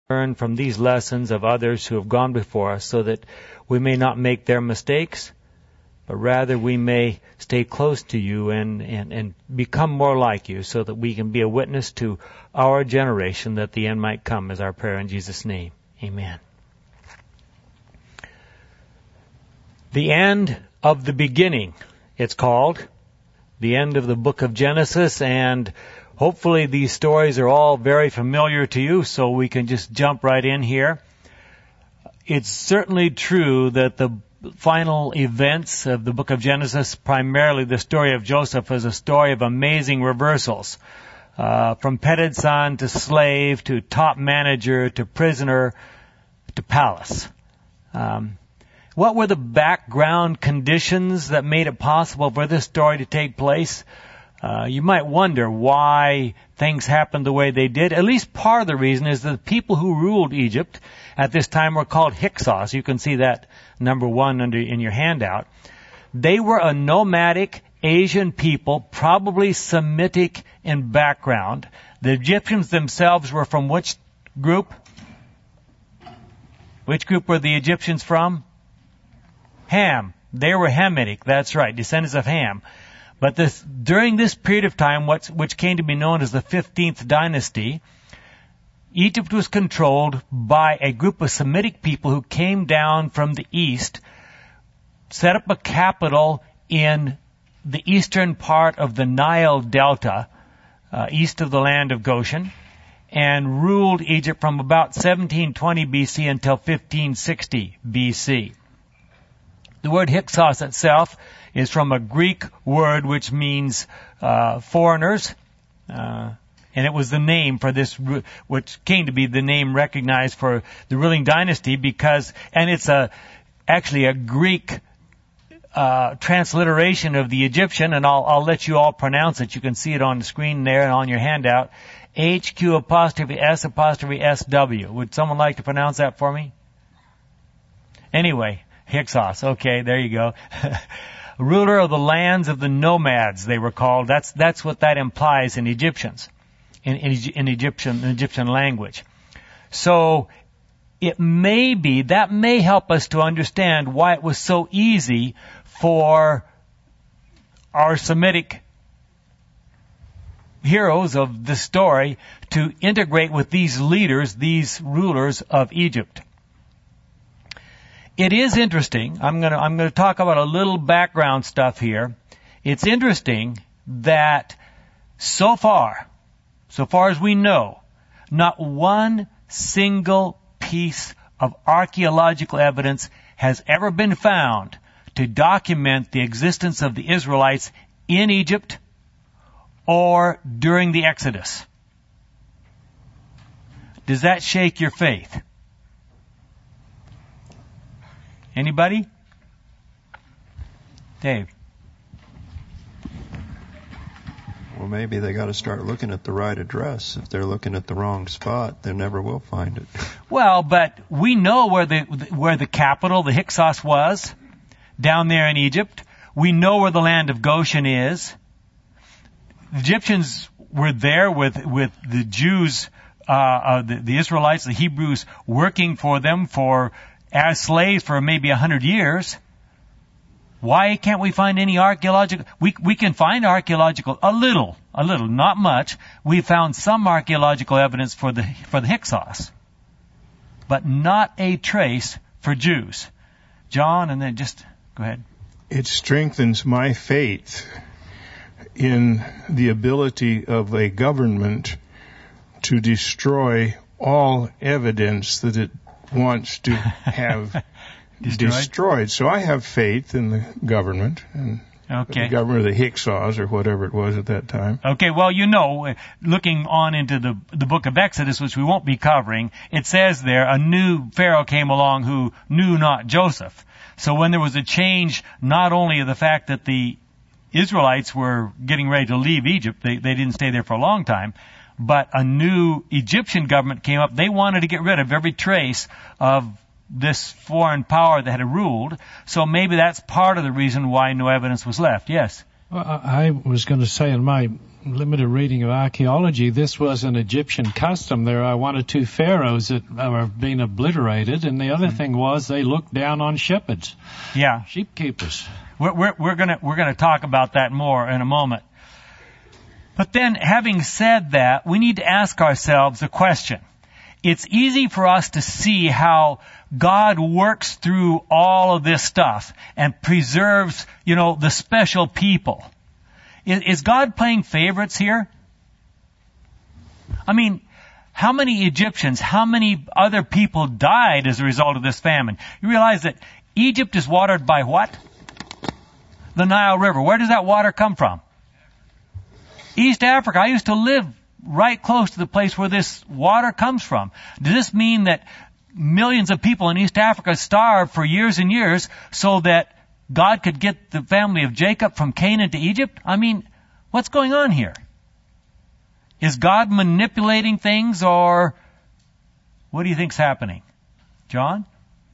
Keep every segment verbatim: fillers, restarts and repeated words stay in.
learn from these lessons of others who have gone before us so that we may not make their mistakes, but rather we may stay close to you and, and, and become more like you so that we can be a witness to our generation that the end might come, is our prayer in Jesus' name. Amen. The end of the beginning, it's called. The end of the book of Genesis, and hopefully these stories are all very familiar to you, so we can just jump right in here. It's certainly true that the final events of the book of Genesis, primarily the story of Joseph, is a story of amazing reversals. Uh, from petted son to slave to top manager to prisoner to palace. Um, what were the background conditions that made it possible for this story to take place? Uh, you might wonder why things happened the way they did. At least part of the reason is that the people who ruled Egypt at this time were called Hyksos. You can see that number one under in your handout. They were a nomadic Asian people, probably Semitic in background. The Egyptians themselves were from which group? Which group were the Egyptians from? Ham. They were Hamitic. That's right, descendants of Ham. But this, during this period of time, what's, which came to be known as the fifteenth dynasty, Egypt was controlled by a group of Semitic people who came down from the east, set up a capital in the eastern part of the Nile Delta, uh, east of the land of Goshen, and ruled Egypt from about seventeen twenty B C until fifteen sixty B C. The word Hyksos itself is from a Greek word which means uh, foreigners, uh, and it was the name for this, which came to be the name recognized for the ruling dynasty because, and it's a actually a Greek uh, transliteration of the Egyptian, and I'll, I'll let you all pronounce it. You can see it on the screen there and on your handout. H Q apostrophe S apostrophe S W. Would someone like to pronounce that for me? Anyway, Hyksos. Okay, there you go. Ruler of the lands of the nomads, they were called. That's that's what that implies in Egyptians, in, in, in Egyptian in Egyptian language. So it may be, that may help us to understand why it was so easy for our Semitic heroes of the story to integrate with these leaders, these rulers of Egypt. It is interesting. I'm going to I'm going to talk about a little background stuff here. It's interesting that so far, so far as we know, not one single piece of archaeological evidence has ever been found to document the existence of the Israelites in Egypt or during the Exodus. Does that shake your faith? Anybody? Dave? Well, maybe they got to start looking at the right address. If they're looking at the wrong spot, they never will find it. Well, but we know where the where the capital, the Hyksos, was, down there in Egypt. We know where the land of Goshen is. The Egyptians were there with with the Jews, uh, uh the, the Israelites, the Hebrews, working for them for as slaves for maybe a hundred years. Why can't we find any archaeological? We we can find archaeological a little, a little, not much. We found some archaeological evidence for the for the Hyksos, but not a trace for Jews. John, and then just go ahead. It strengthens my faith in the ability of a government to destroy all evidence that it wants to have destroyed. destroyed. So I have faith in the government and okay. the government of the Hyksos or whatever it was at that time. Okay, well, you know, looking on into the the book of Exodus, which we won't be covering, it says there a new Pharaoh came along who knew not Joseph. So when there was a change, not only of the fact that the Israelites were getting ready to leave Egypt, they, they didn't stay there for a long time, but a new Egyptian government came up. They wanted to get rid of every trace of this foreign power that had ruled. So maybe that's part of the reason why no evidence was left. Yes? Well, I I was going to say in my limited reading of archaeology, this was an Egyptian custom. There are one or two pharaohs that are being obliterated, and the other mm-hmm. thing was they looked down on shepherds. Yeah. Sheep keepers. We're, we're, we're gonna, we're gonna talk about that more in a moment. But then, having said that, we need to ask ourselves a question. It's easy for us to see how God works through all of this stuff and preserves, you know, the special people. Is, is God playing favorites here? I mean, how many Egyptians, how many other people died as a result of this famine? You realize that Egypt is watered by what? The Nile River. Where does that water come from? East Africa. I used to live right close to the place where this water comes from. Does this mean that millions of people in East Africa starved for years and years so that God could get the family of Jacob from Canaan to Egypt? I mean, what's going on here? Is God manipulating things, or what do you think's happening? John?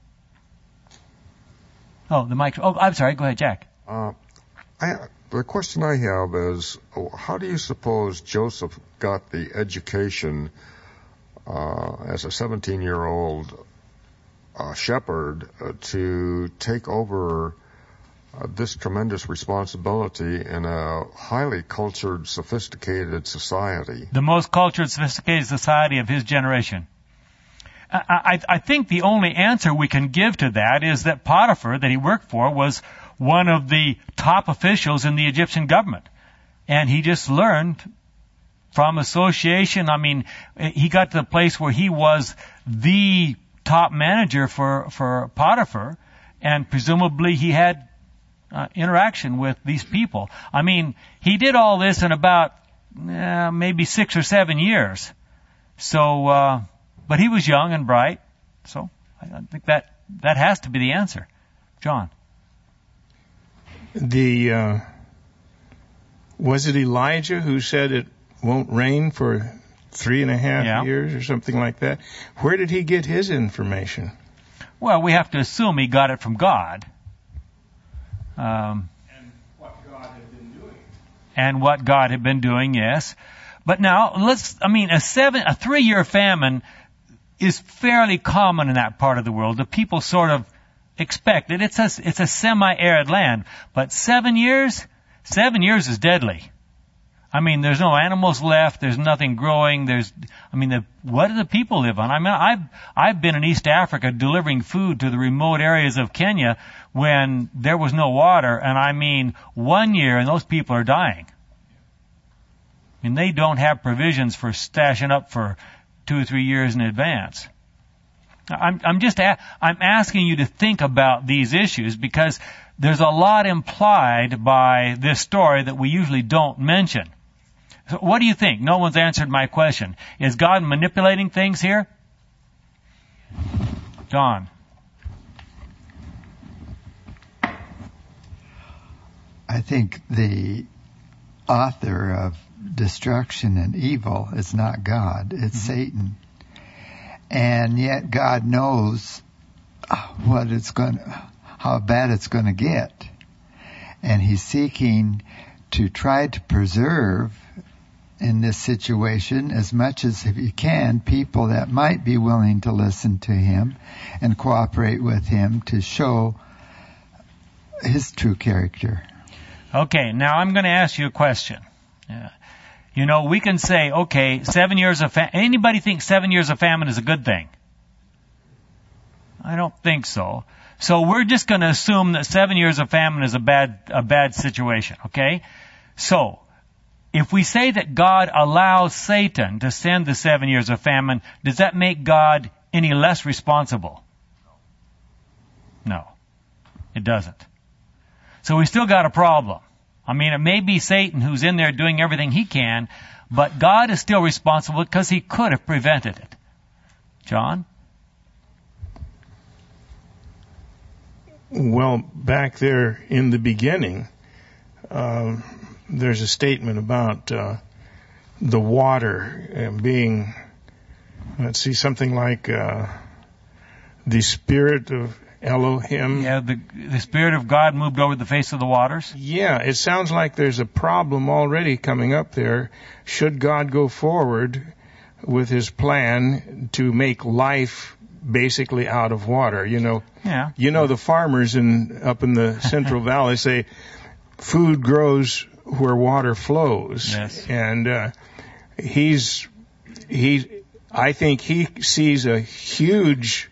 Oh, the mic. Oh, I'm sorry. Go ahead, Jack. Uh, I, the question I have is, how do you suppose Joseph got the education uh, as a seventeen-year-old uh, shepherd uh, to take over uh, this tremendous responsibility in a highly cultured, sophisticated society? The most cultured, sophisticated society of his generation. I, I, I think the only answer we can give to that is that Potiphar, that he worked for, was one of the top officials in the Egyptian government. And he just learned from association. I mean, he got to the place where he was the top manager for, for Potiphar, and presumably he had uh, interaction with these people. I mean, he did all this in about uh, maybe six or seven years. So, uh, but he was young and bright. So I think that, that has to be the answer. John? The, uh, was it Elijah who said it won't rain for three and a half yeah. years or something like that? Where did he get his information? Well, we have to assume he got it from God. Um, and what God had been doing. And what God had been doing, yes. But now, let's, I mean, a seven, a three-year famine is fairly common in that part of the world. The people sort of expect it. It's a, it's a semi-arid land. But seven years? Seven years is deadly. I mean, there's no animals left. There's nothing growing. There's, I mean, the, what do the people live on? I mean, I've, I've been in East Africa delivering food to the remote areas of Kenya when there was no water. And I mean, one year and those people are dying. I mean, they don't have provisions for stashing up for two or three years in advance. I'm, I'm just, a, I'm asking you to think about these issues because there's a lot implied by this story that we usually don't mention. So what do you think? No one's answered my question. Is God manipulating things here? John. I think the author of destruction and evil is not God, it's mm-hmm. Satan. And yet God knows what it's going to, how bad it's going to get. And he's seeking to try to preserve in this situation as much as he can people that might be willing to listen to him and cooperate with him to show his true character. Okay, now I'm going to ask you a question. Yeah. You know, we can say, okay, seven years of fa- anybody think seven years of famine is a good thing? I don't think so. So we're just going to assume that seven years of famine is a bad a bad situation, okay? So if we say that God allows Satan to send the seven years of famine, does that make God any less responsible? No, it doesn't. So we still got a problem. I mean, it may be Satan who's in there doing everything he can, but God is still responsible because he could have prevented it. John? Well, back there in the beginning, uh, there's a statement about uh, the water being, let's see, something like uh, the spirit of Elohim. Yeah, the the Spirit of God moved over the face of the waters. Yeah, it sounds like there's a problem already coming up there. Should God go forward with his plan to make life basically out of water? You know, Yeah. you know the farmers in up in the Central Valley say food grows where water flows. Yes. And uh, he's he I think he sees a huge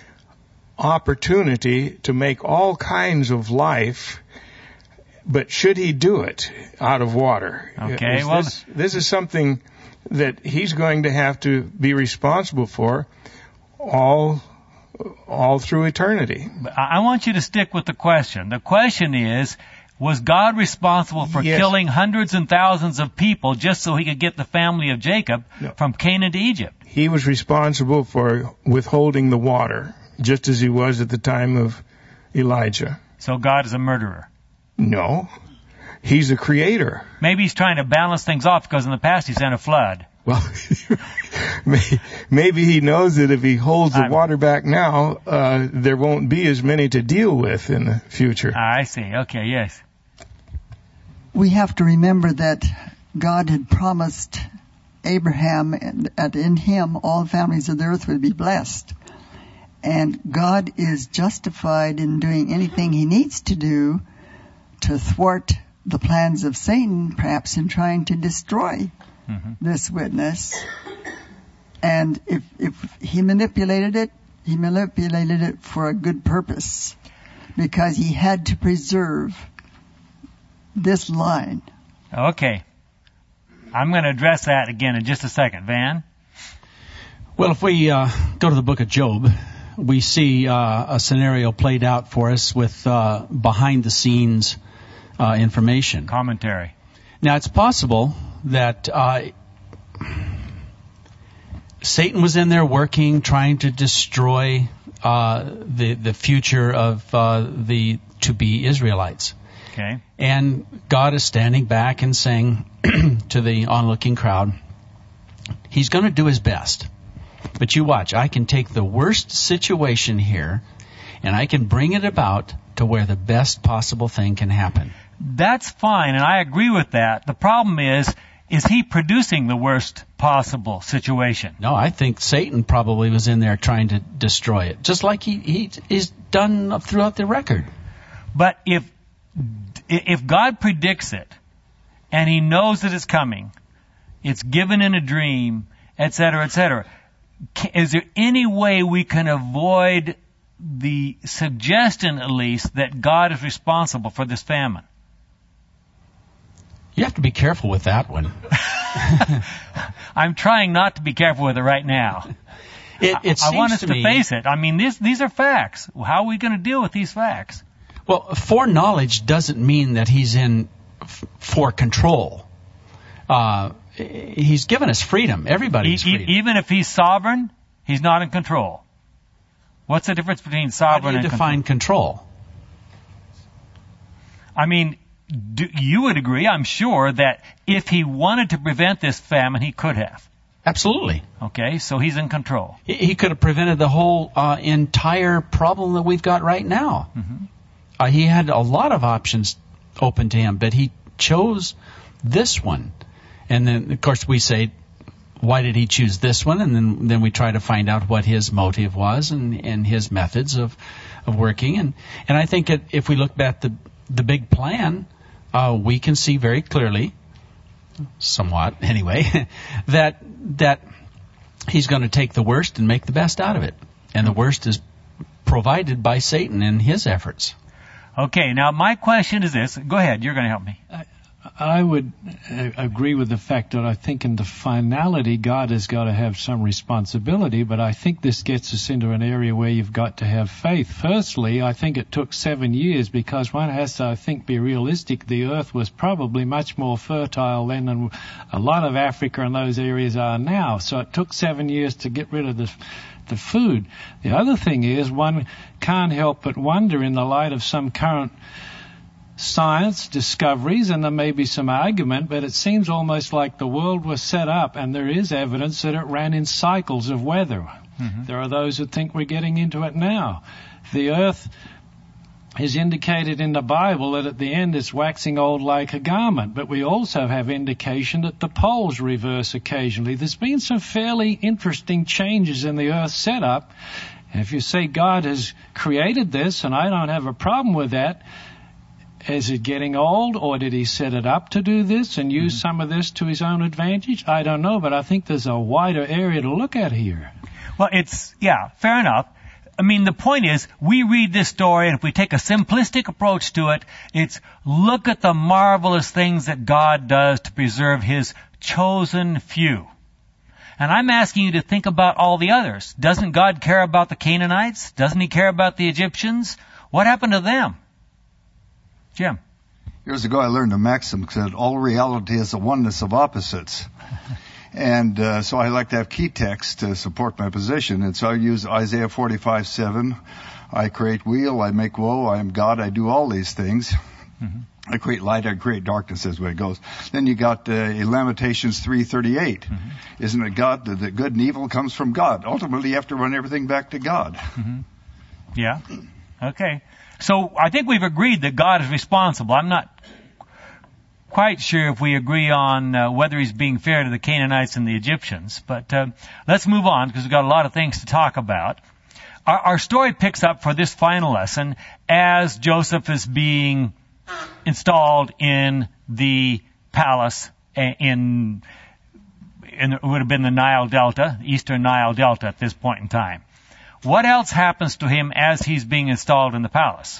opportunity to make all kinds of life, but should he do it out of water? Okay, Is well, this, this is something that he's going to have to be responsible for all all through eternity. I I want you to stick with the question. The question is, was God responsible for Yes. killing hundreds and thousands of people just so he could get the family of Jacob No. from Canaan to Egypt? He was responsible for withholding the water, just as he was at the time of Elijah. So God is a murderer. No, he's a creator. Maybe he's trying to balance things off because in the past he sent a flood. Well, may- maybe he knows that if he holds the I'm- water back now, uh, there won't be as many to deal with in the future. I see. Okay, yes. We have to remember that God had promised Abraham that in him all families of the earth would be blessed. And God is justified in doing anything he needs to do to thwart the plans of Satan, perhaps in trying to destroy Mm-hmm. this witness. And if, if he manipulated it, he manipulated it for a good purpose, because he had to preserve this line. Okay. I'm going to address that again in just a second. Van? Well, if we uh, go to the book of Job, we see uh, a scenario played out for us with uh, behind-the-scenes uh, information. Commentary. Now, it's possible that uh, Satan was in there working, trying to destroy uh, the the future of uh, the to-be Israelites. Okay. And God is standing back and saying to the onlooking crowd, he's going to do his best. But you watch, I can take the worst situation here and I can bring it about to where the best possible thing can happen. That's fine, and I agree with that. The problem is, is he producing the worst possible situation? No, I think Satan probably was in there trying to destroy it, just like he, he is done throughout the record. But if if God predicts it, and he knows that it's coming, it's given in a dream, et cetera, et cetera, is there any way we can avoid the suggestion, at least, that God is responsible for this famine? You have to be careful with that one. I'm trying not to be careful with it right now. It, it I, I want seems us to to me, face it. I mean, this, these are facts. How are we going to deal with these facts? well, foreknowledge doesn't mean that he's in f- for control. Uh, he's given us freedom. Everybody's E- e- freedom. even if he's sovereign, he's not in control. What's the difference between How do sovereign you and define control? control? I mean, do, you would agree, I'm sure, that if he wanted to prevent this famine, he could have. Absolutely. Okay, so he's in control. He, he could have prevented the whole uh, entire problem that we've got right now. Mm-hmm. Uh, he had a lot of options open to him, but he chose this one. And then, of course, we say, why did he choose this one? And then, then we try to find out what his motive was and, and his methods of, of working. And, and I think that if we look at the, the big plan, uh, we can see very clearly, somewhat anyway, that that he's going to take the worst and make the best out of it. And the worst is provided by Satan in his efforts. Okay, now my question is this. Go ahead, you're going to help me. I would uh, agree with the fact that I think in the finality, God has got to have some responsibility, but I think this gets us into an area where you've got to have faith. Firstly, I think it took seven years because one has to, I think, be realistic. The earth was probably much more fertile then than a lot of Africa and those areas are now. So it took seven years to get rid of the the food. The other thing is one can't help but wonder in the light of some current science discoveries, and there may be some argument, but it seems almost like the world was set up and there is evidence that it ran in cycles of weather. Mm-hmm. There are those who think we're getting into it now. The earth is indicated in the Bible that at the end it's waxing old like a garment, but we also have indication that the poles reverse occasionally. There's been some fairly interesting changes in the earth setup. And if you say God has created this, and I don't have a problem with that, is it getting old, or did he set it up to do this and use mm-hmm. some of this to his own advantage? I don't know, but I think there's a wider area to look at here. Well, it's, yeah, fair enough. I mean, the point is, we read this story, and if we take a simplistic approach to it, it's look at the marvelous things that God does to preserve his chosen few. And I'm asking you to think about all the others. Doesn't God care about the Canaanites? Doesn't he care about the Egyptians? What happened to them? Jim. Years ago, I learned a maxim that said all reality is a oneness of opposites. And uh, so I like to have key text to support my position. And so I use Isaiah forty-five seven. I create weal, I make woe, I am God, I do all these things. Mm-hmm. I create light, I create darkness, is the way it goes. Then you got uh, Lamentations three thirty-eight. Mm-hmm. Isn't it God that the good and evil comes from God? Ultimately, you have to run everything back to God. Mm-hmm. Yeah. Okay. So I think we've agreed that God is responsible. I'm not quite sure if we agree on uh, whether he's being fair to the Canaanites and the Egyptians. But uh, let's move on, because we've got a lot of things to talk about. Our, our story picks up for this final lesson as Joseph is being installed in the palace in, in it would have been the Nile Delta, eastern Nile Delta at this point in time. What else happens to him as he's being installed in the palace?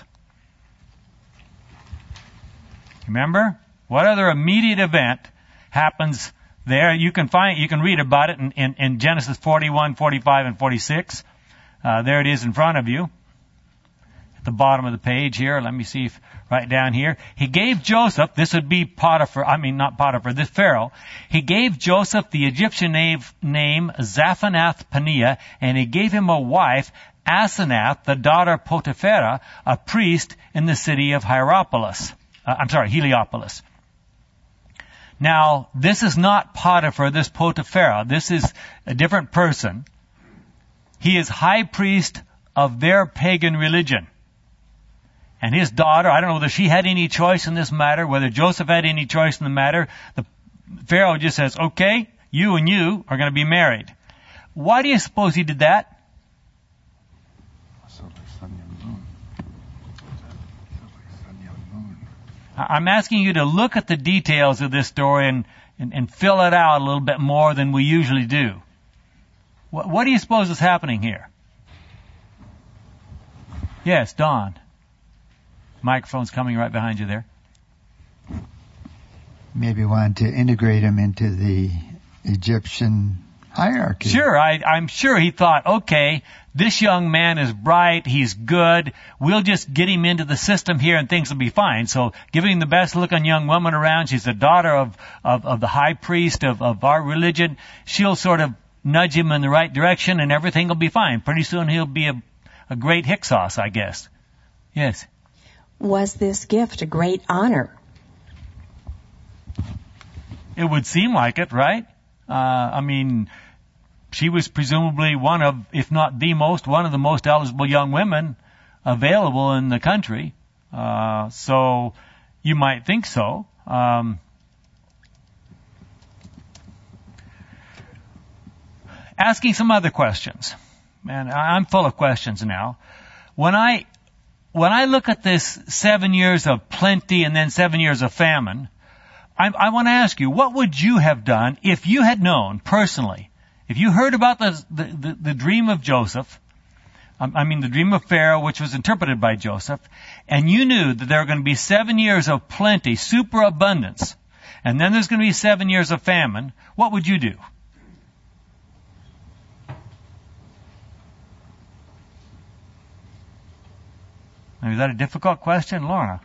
Remember? What other immediate event happens there? You can find, you can read about it in, in, in Genesis forty-one, forty-five, and forty-six. Uh, there it is in front of you. At the bottom of the page here. Let me see if, right down here. He gave Joseph, this would be Potiphar, I mean not Potiphar, this Pharaoh. He gave Joseph the Egyptian name, name Zaphanath-Paneah, and he gave him a wife, Asenath, the daughter of Potipharah, a priest in the city of Hierapolis. Uh, I'm sorry, Heliopolis. Now, this is not Potiphar, this Potipharah. This is a different person. He is high priest of their pagan religion. And his daughter, I don't know whether she had any choice in this matter, whether Joseph had any choice in the matter. The Pharaoh just says, okay, you and you are going to be married. Why do you suppose he did that? I'm asking you to look at the details of this story and, and, and fill it out a little bit more than we usually do. What, what do you suppose is happening here? Yes, Don. Microphone's coming right behind you there. Maybe wanted to integrate him into the Egyptian hierarchy. Sure, I, I'm sure he thought, okay, this young man is bright, he's good, we'll just get him into the system here and things will be fine. So giving him the best looking young woman around, she's the daughter of, of, of the high priest of, of our religion, she'll sort of nudge him in the right direction and everything will be fine. Pretty soon he'll be a, a great Hyksos, I guess. Yes. Was this gift a great honor? It would seem like it, right? Uh, I mean, she was presumably one of, if not the most, one of the most eligible young women available in the country. Uh, so you might think so. Um, asking some other questions. Man, I'm full of questions now. When I, when I look at this seven years of plenty and then seven years of famine, I, I want to ask you, what would you have done if you had known personally, if you heard about the the, the, the dream of Joseph, um, I mean the dream of Pharaoh, which was interpreted by Joseph, and you knew that there were going to be seven years of plenty, superabundance, and then there's going to be seven years of famine, what would you do? Is that a difficult question, Lorna?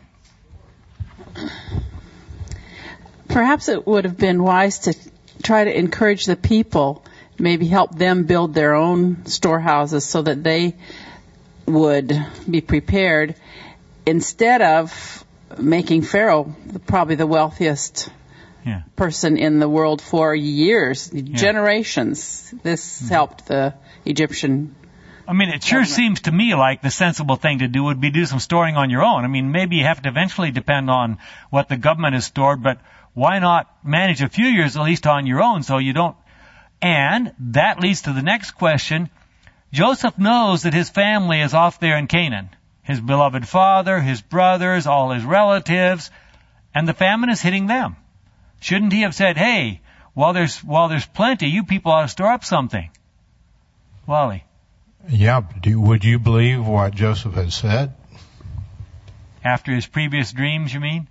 Perhaps it would have been wise to try to encourage the people, maybe help them build their own storehouses so that they would be prepared, instead of making Pharaoh probably the wealthiest yeah. person in the world for years, yeah. generations. This mm-hmm. helped the Egyptian. I mean, it sure seems to me like the sensible thing to do would be do some storing on your own. I mean, maybe you have to eventually depend on what the government has stored, but why not manage a few years at least on your own so you don't... And that leads to the next question. Joseph knows that his family is off there in Canaan. His beloved father, his brothers, all his relatives, and the famine is hitting them. Shouldn't he have said, hey, while there's, while there's plenty, you people ought to store up something? Wally. Yeah, do, would you believe what Joseph has said? After his previous dreams, you mean?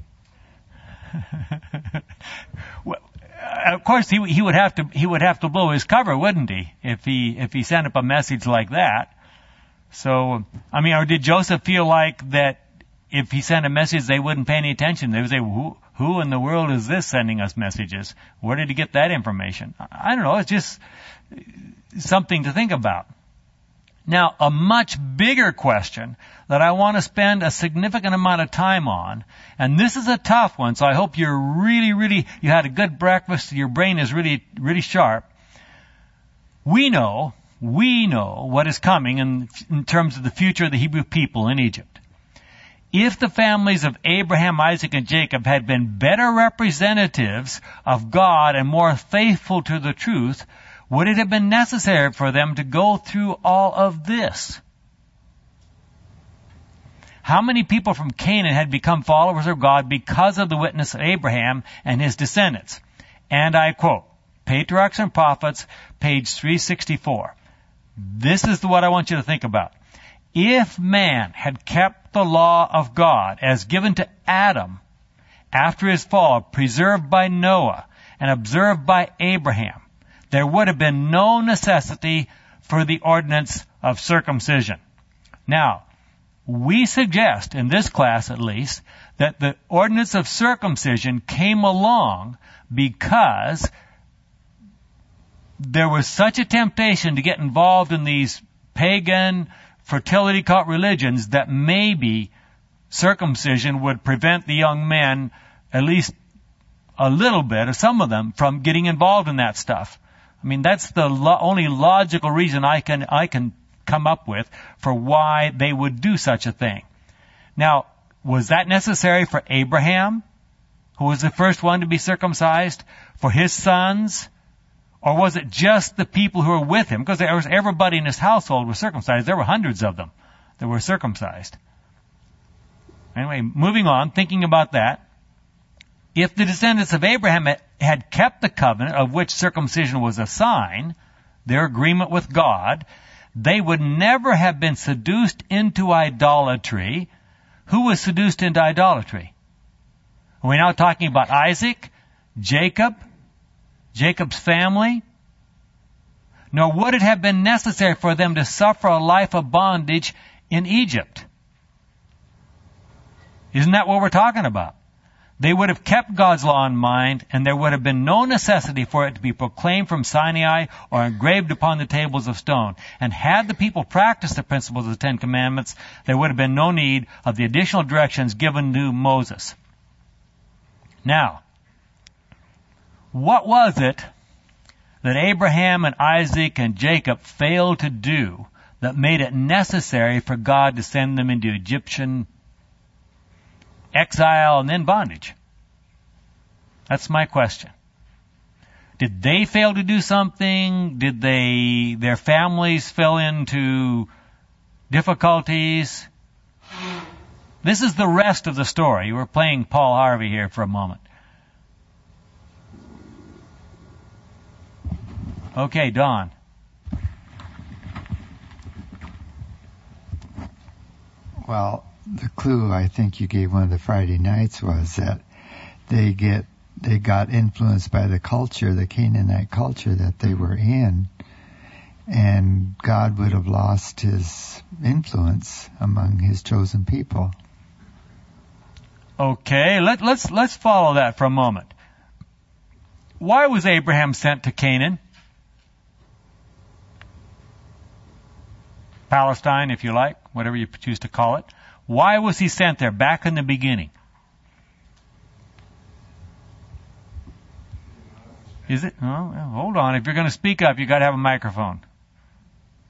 Well, of course, he he would have to he would have to blow his cover, wouldn't he? If he if he sent up a message like that. So, I mean, or did Joseph feel like that if he sent a message, they wouldn't pay any attention? They would say, who who in the world is this sending us messages? Where did he get that information? I don't know. It's just something to think about. Now, a much bigger question that I want to spend a significant amount of time on, and this is a tough one, so I hope you're really, really, you had a good breakfast, your brain is really, really sharp. We know, we know what is coming in, in terms of the future of the Hebrew people in Egypt. If the families of Abraham, Isaac, and Jacob had been better representatives of God and more faithful to the truth, would it have been necessary for them to go through all of this? How many people from Canaan had become followers of God because of the witness of Abraham and his descendants? And I quote, Patriarchs and Prophets, page three sixty-four. This is what I want you to think about. If man had kept the law of God as given to Adam after his fall, preserved by Noah and observed by Abraham, there would have been no necessity for the ordinance of circumcision. Now, we suggest, in this class at least, that the ordinance of circumcision came along because there was such a temptation to get involved in these pagan fertility cult religions that maybe circumcision would prevent the young men, at least a little bit, or some of them, from getting involved in that stuff. I mean, that's the lo- only logical reason I can I can come up with for why they would do such a thing. Now, was that necessary for Abraham, who was the first one to be circumcised, for his sons, or was it just the people who were with him? Because there was everybody in his household was circumcised. There were hundreds of them that were circumcised. Anyway, moving on, thinking about that. If the descendants of Abraham had kept the covenant of which circumcision was a sign, their agreement with God, they would never have been seduced into idolatry. Who was seduced into idolatry? Are we now talking about Isaac, Jacob, Jacob's family? Nor would it have been necessary for them to suffer a life of bondage in Egypt. Isn't that what we're talking about? They would have kept God's law in mind, and there would have been no necessity for it to be proclaimed from Sinai or engraved upon the tables of stone. And had the people practiced the principles of the Ten Commandments, there would have been no need of the additional directions given to Moses. Now, what was it that Abraham and Isaac and Jacob failed to do that made it necessary for God to send them into Egyptian exile and then bondage? That's my question. Did they fail to do something? Did they, their families fell into difficulties? This is the rest of the story. We're playing Paul Harvey here for a moment. Okay, Don. Well, the clue I think you gave one of the Friday nights was that they get they got influenced by the culture, the Canaanite culture that they were in, and God would have lost his influence among his chosen people. Okay, let, let's let's follow that for a moment. Why was Abraham sent to Canaan? Palestine, if you like, whatever you choose to call it. Why was he sent there back in the beginning? Is it? Oh, well, hold on. If you're going to speak up, you got to have a microphone.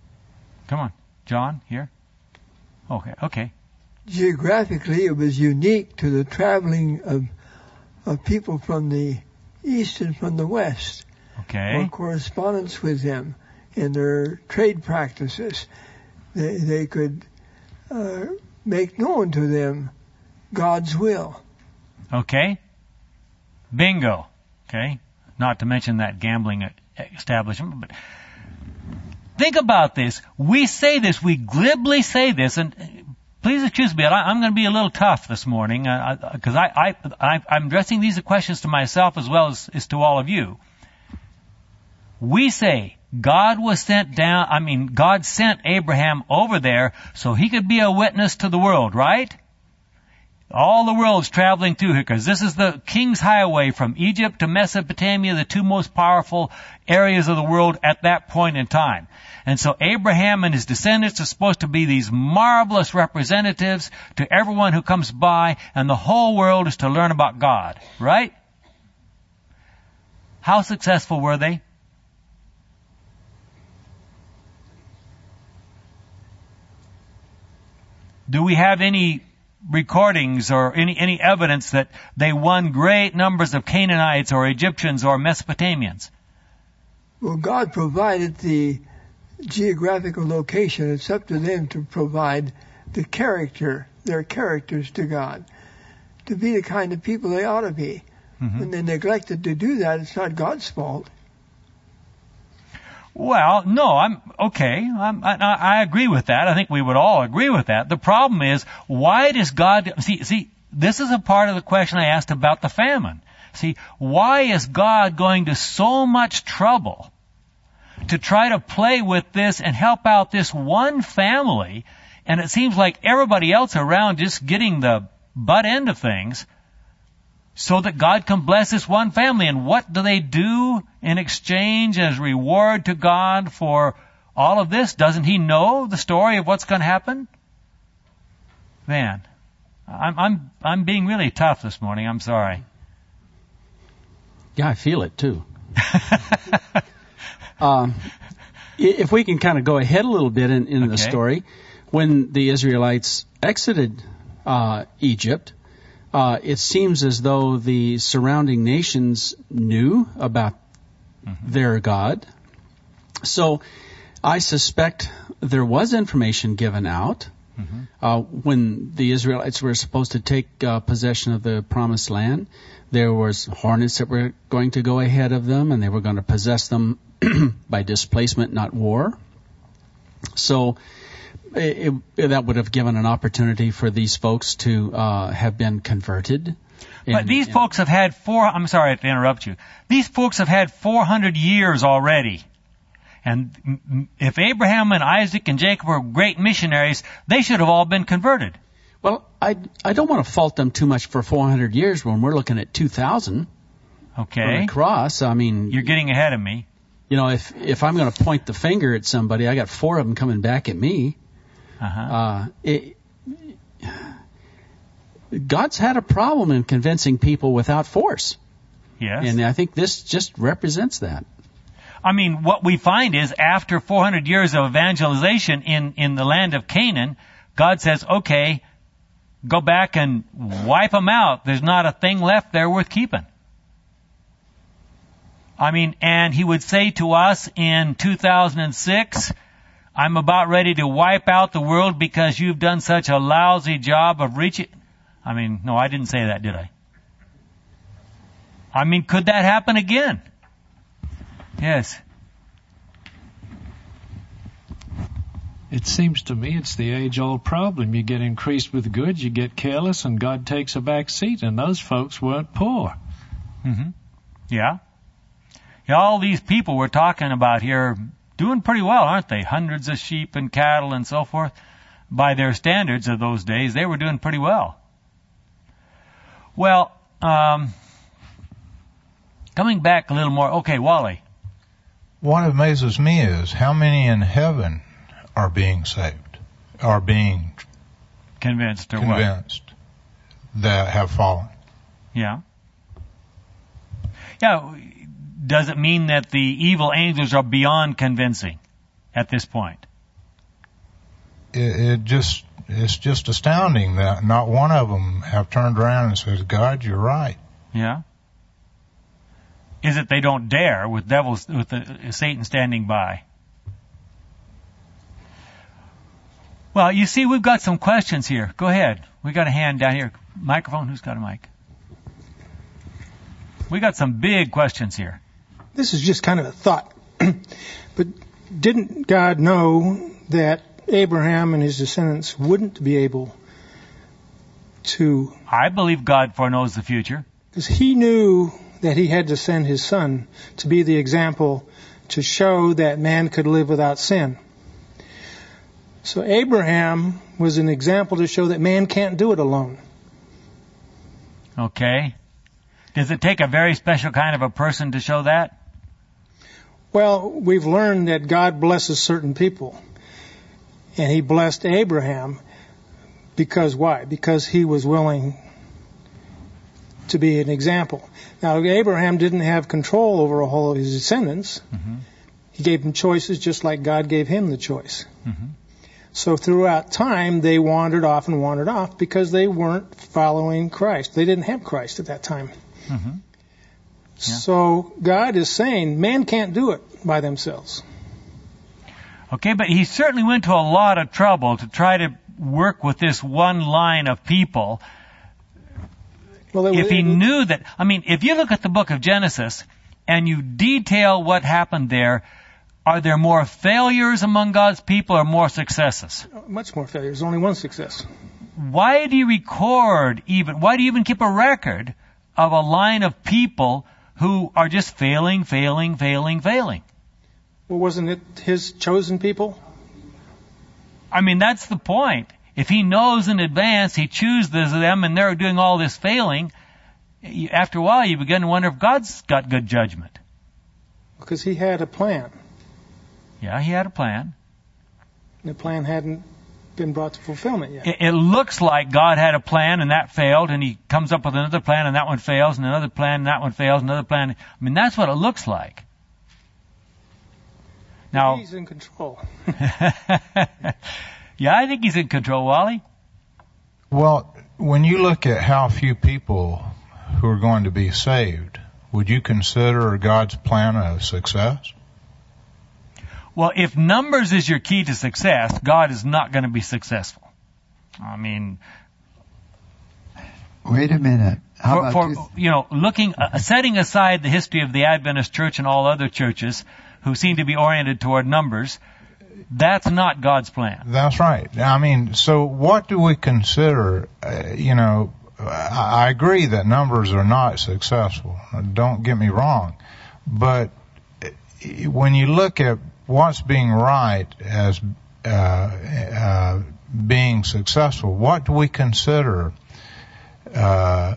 Come on. John, here? Okay, okay. Geographically, it was unique to the traveling of, of people from the east and from the west. Okay. Or correspondence with them in their trade practices. They, they could uh, make known to them God's will. Okay. Bingo. Okay. Not to mention that gambling establishment, but think about this. We say this, we glibly say this, and please excuse me, I'm going to be a little tough this morning, because uh, I, I, I, I'm addressing these questions to myself as well as, as to all of you. We say God was sent down, I mean, God sent Abraham over there so he could be a witness to the world, right? All the world's traveling through here because this is the King's Highway from Egypt to Mesopotamia, the two most powerful areas of the world at that point in time. And so Abraham and his descendants are supposed to be these marvelous representatives to everyone who comes by, and the whole world is to learn about God, right? How successful were they? Do we have any recordings or any, any evidence that they won great numbers of Canaanites or Egyptians or Mesopotamians? Well, God provided the geographical location. It's up to them to provide the character, their characters to God, to be the kind of people they ought to be. Mm-hmm. When they neglected to do that, it's not God's fault. Well, no, I'm okay. I'm, I, I agree with that. I think we would all agree with that. The problem is, why does God see? See, this is a part of the question I asked about the famine. See, why is God going to so much trouble to try to play with this and help out this one family? And it seems like everybody else around just getting the butt end of things, so that God can bless this one family. And what do they do in exchange as reward to God for all of this? Doesn't he know the story of what's going to happen? Man, I'm I'm I'm being really tough this morning. I'm sorry. Yeah, I feel it too. um, if we can kind of go ahead a little bit in, in okay. the story, when the Israelites exited uh, Egypt, Uh, it seems as though the surrounding nations knew about mm-hmm. their God. So I suspect there was information given out mm-hmm. uh, when the Israelites were supposed to take uh, possession of the promised land. There was hornets that were going to go ahead of them, and they were going to possess them by displacement, not war. So It, it, that would have given an opportunity for these folks to uh, have been converted. But and, these and, folks have had four, I'm sorry to interrupt you. These folks have had four hundred years already. And if Abraham and Isaac and Jacob were great missionaries, they should have all been converted. Well, I, I don't want to fault them too much for four hundred years when we're looking at two thousand. Okay. From the cross, I mean. You're getting ahead of me. You know, if, if I'm going to point the finger at somebody, I got four of them coming back at me. Uh-huh. Uh, it, God's had a problem in convincing people without force. Yes. And I think this just represents that. I mean, what we find is after four hundred years of evangelization in, in the land of Canaan, God says, okay, go back and wipe them out. There's not a thing left there worth keeping. I mean, and he would say to us in two thousand six, I'm about ready to wipe out the world because you've done such a lousy job of reaching. I mean, no, I didn't say that, did I? I mean, could that happen again? Yes. It seems to me it's the age-old problem. You get increased with goods, you get careless, and God takes a back seat, and those folks weren't poor. Mm-hmm. Yeah. Yeah, all these people we're talking about here doing pretty well, aren't they? Hundreds of sheep and cattle and so forth. By their standards of those days, they were doing pretty well. Well, um, coming back a little more. Okay, Wally. What amazes me is how many in heaven are being saved, are being convinced or convinced what? That have fallen. Yeah. Yeah. Does it mean that the evil angels are beyond convincing at this point? it, it just it's just astounding that not one of them have turned around and said, God, you're right. Yeah. Is it they don't dare with devils, with the, Satan standing by? Well, you see, we've got some questions here. Go ahead. We got a hand down here. Microphone. Who's got a mic? We got some big questions here. This is just kind of a thought. But didn't God know that Abraham and his descendants wouldn't be able to... I believe God foreknows the future. Because he knew that he had to send his son to be the example to show that man could live without sin. So Abraham was an example to show that man can't do it alone. Okay. Does it take a very special kind of a person to show that? Well, we've learned that God blesses certain people. And he blessed Abraham because why? Because he was willing to be an example. Now, Abraham didn't have control over all of his descendants. Mm-hmm. He gave them choices just like God gave him the choice. Mm-hmm. So throughout time, they wandered off and wandered off because they weren't following Christ. They didn't have Christ at that time. Mm-hmm. Yeah. So God is saying man can't do it by themselves. Okay, but he certainly went to a lot of trouble to try to work with this one line of people. Well, they, if he they, knew that, I mean, if you look at the book of Genesis and you detail what happened there, are there more failures among God's people or more successes? Much more failures. Only one success. Why do you record even, why do you even keep a record of a line of people who are just failing, failing, failing, failing? Well, wasn't it his chosen people? I mean, that's the point. If he knows in advance, he chooses them and they're doing all this failing, after a while you begin to wonder if God's got good judgment. Because he had a plan. Yeah, he had a plan. The plan hadn't been brought to fulfillment yet. It, it looks like God had a plan and that failed, and he comes up with another plan and that one fails, and another plan and that one fails, another plan. I mean, that's what it looks like. Now, he's in control. Yeah, I think he's in control, Wally. Well, when you look at how few people who are going to be saved, would you consider God's plan a success? Well, if numbers is your key to success, God is not going to be successful. I mean... Wait a minute. How for, about for this? you know, looking, uh, setting aside the history of the Adventist Church and all other churches who seem to be oriented toward numbers, that's not God's plan. That's right. I mean, so what do we consider, uh, you know, I, I agree that numbers are not successful. Don't get me wrong. But when you look at what's being right as uh, uh, being successful, what do we consider uh,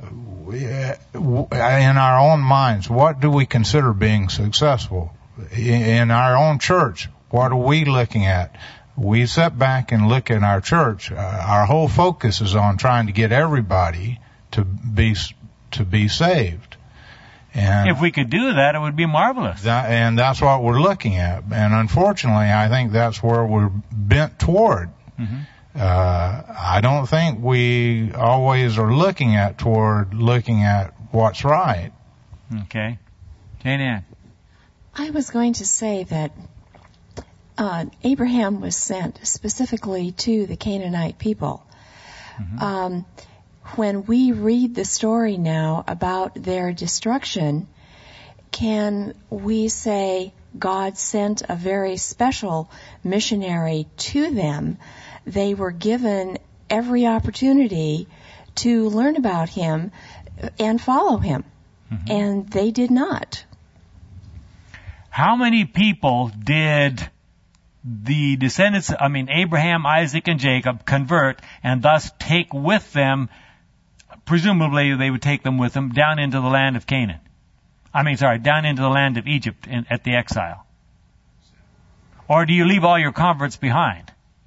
in our own minds? What do we consider being successful? In our own church, what are we looking at? We sit back and look at our church. Uh, our whole focus is on trying to get everybody to be to be saved. And if we could do that, it would be marvelous. That, and that's what we're looking at. And unfortunately, I think that's where we're bent toward. Mm-hmm. Uh, I don't think we always are looking at toward looking at what's right. Okay. Jane Ann. I was going to say that uh, Abraham was sent specifically to the Canaanite people. Mm-hmm. Um, when we read the story now about their destruction, can we say God sent a very special missionary to them? They were given every opportunity to learn about him and follow him, mm-hmm. and they did not. How many people did the descendants, I mean, Abraham, Isaac, and Jacob convert and thus take with them, presumably they would take them with them, down into the land of Canaan? I mean, sorry, down into the land of Egypt in, at the exile. Or do you leave all your converts behind?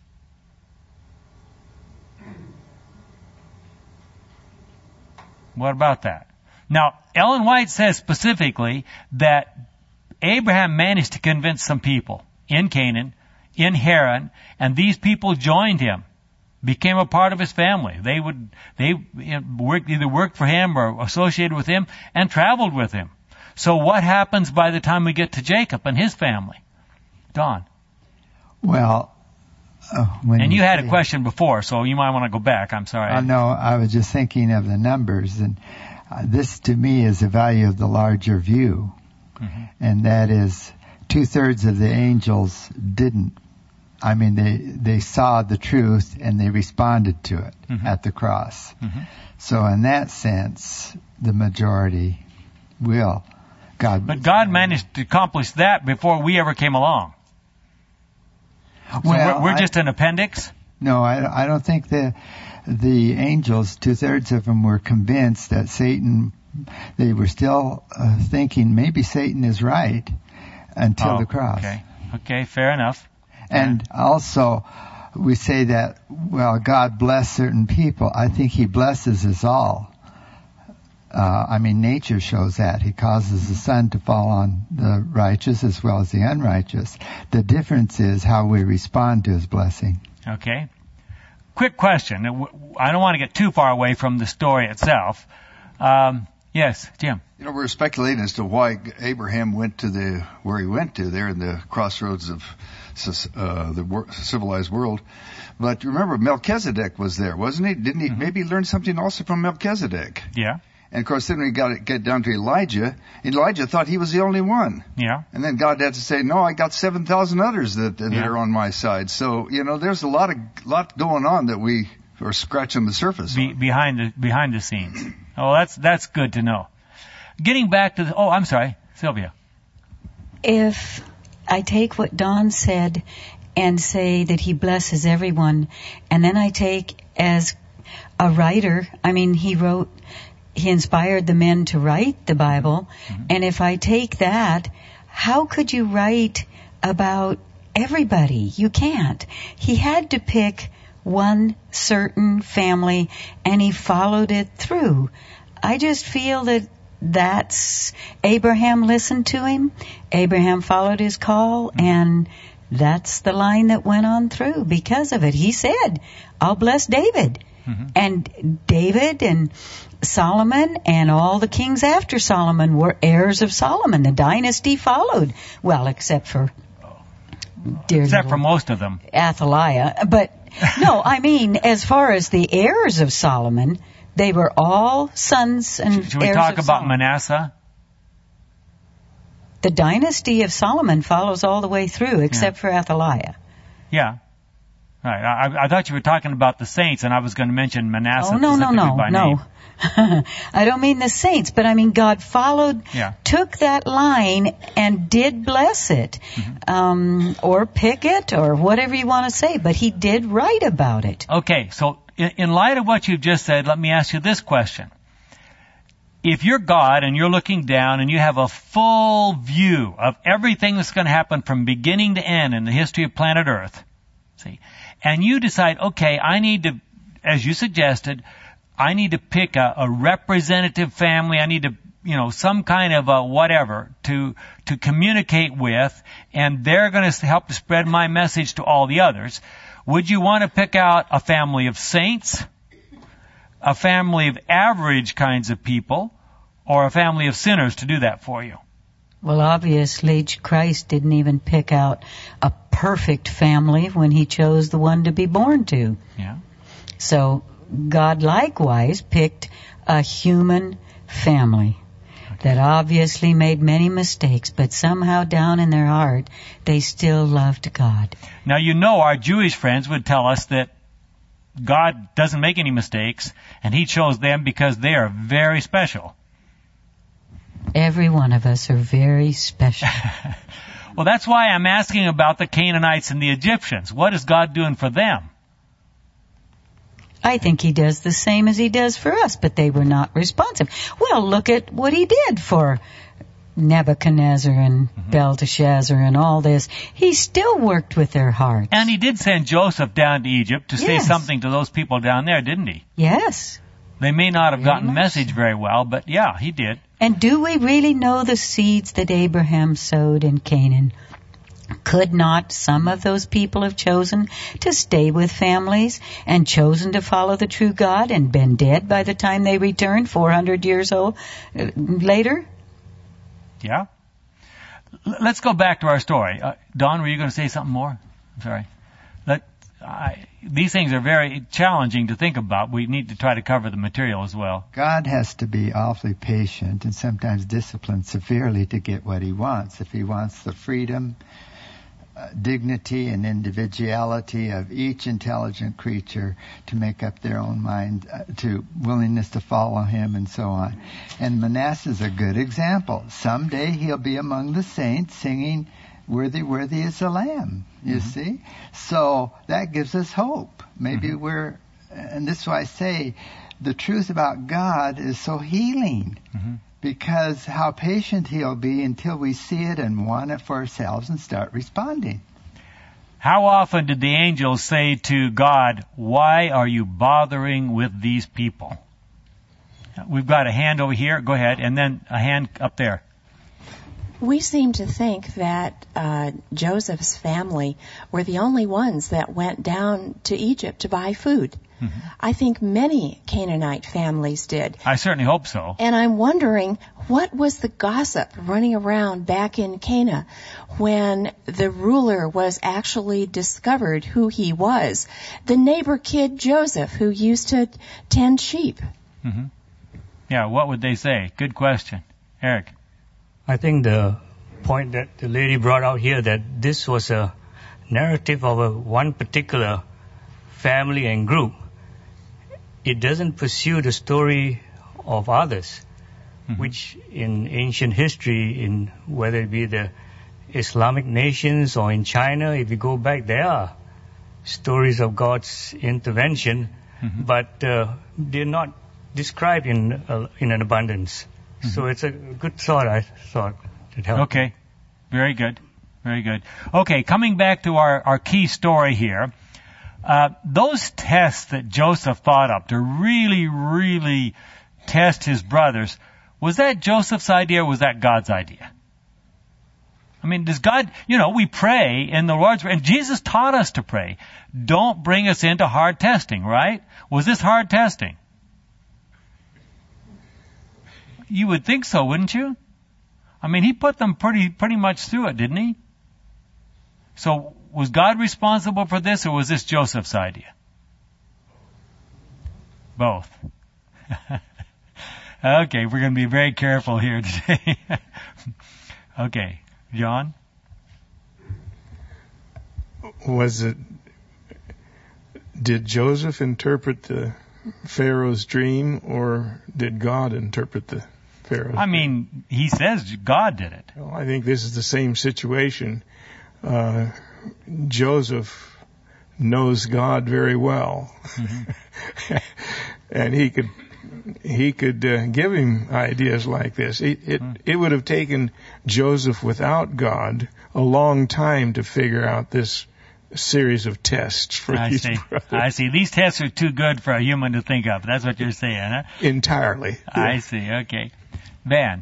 What about that? Now, Ellen White says specifically that Abraham managed to convince some people in Canaan, in Haran, and these people joined him, became a part of his family. They would they worked, either worked for him or associated with him and traveled with him. So what happens by the time we get to Jacob and his family? Don. Well, uh, when and you had say, a question before, so you might want to go back. I'm sorry. Uh, no, I was just thinking of the numbers, and uh, this to me is the value of the larger view, mm-hmm. and that is two-thirds of the angels didn't. I mean, they they saw the truth and they responded to it mm-hmm. at the cross. Mm-hmm. So in that sense, the majority will. God. But God managed to accomplish that before we ever came along. So well, we're, we're I, just an appendix? No, I, I don't think the the angels, two-thirds of them, were convinced that Satan, they were still uh, thinking maybe Satan is right until oh, the cross. Okay, okay, fair enough. And also, we say that, well, God bless certain people. I think he blesses us all. Uh, I mean, nature shows that. He causes the sun to fall on the righteous as well as the unrighteous. The difference is how we respond to his blessing. Okay. Quick question. I don't want to get too far away from the story itself. Um, yes, Jim. You know, we're speculating as to why Abraham went to the, where he went to, there in the crossroads of uh, the wor- civilized world. But remember, Melchizedek was there, wasn't he? Didn't he mm-hmm. maybe learn something also from Melchizedek? Yeah. And of course, then we got to get down to Elijah. Elijah thought he was the only one. Yeah. And then God had to say, no, I got seven thousand others that, that yeah. are on my side. So, you know, there's a lot of, lot going on that we are scratching the surface Be, on. Behind the, behind the scenes. Oh, that's, that's good to know. Getting back to the, oh, I'm sorry, Sylvia. If I take what Don said and say that he blesses everyone, and then I take as a writer, I mean, he wrote, he inspired the men to write the Bible, mm-hmm. and if I take that, how could you write about everybody? You can't. He had to pick one certain family, and he followed it through. I just feel that that's, Abraham listened to him, Abraham followed his call, mm-hmm. and that's the line that went on through because of it. He said, I'll bless David. Mm-hmm. And David and Solomon and all the kings after Solomon were heirs of Solomon. The dynasty followed. Well, except for dear except for most of them. Athaliah. But no, I mean, as far as the heirs of Solomon, they were all sons and heirs of Solomon. Should we talk about Manasseh? The dynasty of Solomon follows all the way through, except yeah. for Athaliah. Yeah. Right. I, I thought you were talking about the saints, and I was going to mention Manasseh. Oh, no, no, no, by no. I don't mean the saints, but I mean God followed, yeah. took that line and did bless it, mm-hmm. um, or pick it, or whatever you want to say, but he did write about it. Okay, so in, in light of what you've just said, let me ask you this question. If you're God and you're looking down and you have a full view of everything that's going to happen from beginning to end in the history of planet Earth, see, and you decide, okay, I need to, as you suggested, I need to pick a, a representative family. I need to, you know, some kind of a whatever to to communicate with, and they're going to help to spread my message to all the others. Would you want to pick out a family of saints, a family of average kinds of people, or a family of sinners to do that for you? Well, obviously, Christ didn't even pick out a perfect family when he chose the one to be born to. Yeah. So God likewise picked a human family okay. that obviously made many mistakes, but somehow down in their heart, they still loved God. Now, you know our Jewish friends would tell us that God doesn't make any mistakes, and he chose them because they are very special. Every one of us are very special. Well, that's why I'm asking about the Canaanites and the Egyptians. What is God doing for them? I think he does the same as he does for us, but they were not responsive. Well, look at what he did for Nebuchadnezzar and mm-hmm. Belteshazzar and all this. He still worked with their hearts. And he did send Joseph down to Egypt to yes. say something to those people down there, didn't he? Yes. They may not have very gotten the message very well, but yeah, he did. And do we really know the seeds that Abraham sowed in Canaan? Could not some of those people have chosen to stay with families and chosen to follow the true God and been dead by the time they returned four hundred years old uh, later? Yeah. L- let's go back to our story. Uh, Don, were you going to say something more? I'm sorry. Let, I, these things are very challenging to think about. We need to try to cover the material as well. God has to be awfully patient and sometimes disciplined severely to get what he wants. If he wants the freedom, uh, dignity, and individuality of each intelligent creature to make up their own mind, uh, to willingness to follow him and so on. And Manasseh's a good example. Someday he'll be among the saints singing, "Worthy, worthy is the Lamb," you mm-hmm. see? So that gives us hope. Maybe mm-hmm. we're, and this is why I say the truth about God is so healing, mm-hmm. because how patient he'll be until we see it and want it for ourselves and start responding. How often did the angels say to God, "Why are you bothering with these people?" We've got a hand over here. Go ahead. And then a hand up there. We seem to think that uh, Joseph's family were the only ones that went down to Egypt to buy food. Mm-hmm. I think many Canaanite families did. I certainly hope so. And I'm wondering, what was the gossip running around back in Cana when the ruler was actually discovered who he was? The neighbor kid Joseph, who used to tend sheep. Mm-hmm. Yeah, what would they say? Good question. Eric. I think the point that the lady brought out here, that this was a narrative of a one particular family and group. It doesn't pursue the story of others, mm-hmm. which in ancient history, in whether it be the Islamic nations or in China, if you go back, there are stories of God's intervention, mm-hmm. but uh, they're not described in uh, in an abundance. Mm-hmm. So it's a good thought, I thought. It helped. Okay. Very good. Very good. Okay, coming back to our, our key story here. Uh, those tests that Joseph thought up to really, really test his brothers, was that Joseph's idea or was that God's idea? I mean, does God, you know, we pray in the Lord's Prayer, and Jesus taught us to pray. Don't bring us into hard testing, right? Was this hard testing? You would think so, wouldn't you? I mean, he put them pretty pretty much through it, didn't he? So was God responsible for this, or was this Joseph's idea? Both. Okay, we're going to be very careful here today. Okay, John? Was it, did Joseph interpret the Pharaoh's dream, or did God interpret the Pharaoh's I mean, he says God did it. Well, I think this is the same situation. Uh, Joseph knows God very well. Mm-hmm. And he could he could uh, give him ideas like this. It, it, mm-hmm. it would have taken Joseph without God a long time to figure out this series of tests for I these see. brothers. I see. These tests are too good for a human to think of. That's what you're saying, huh? Entirely. I Yeah. see. Okay. Van.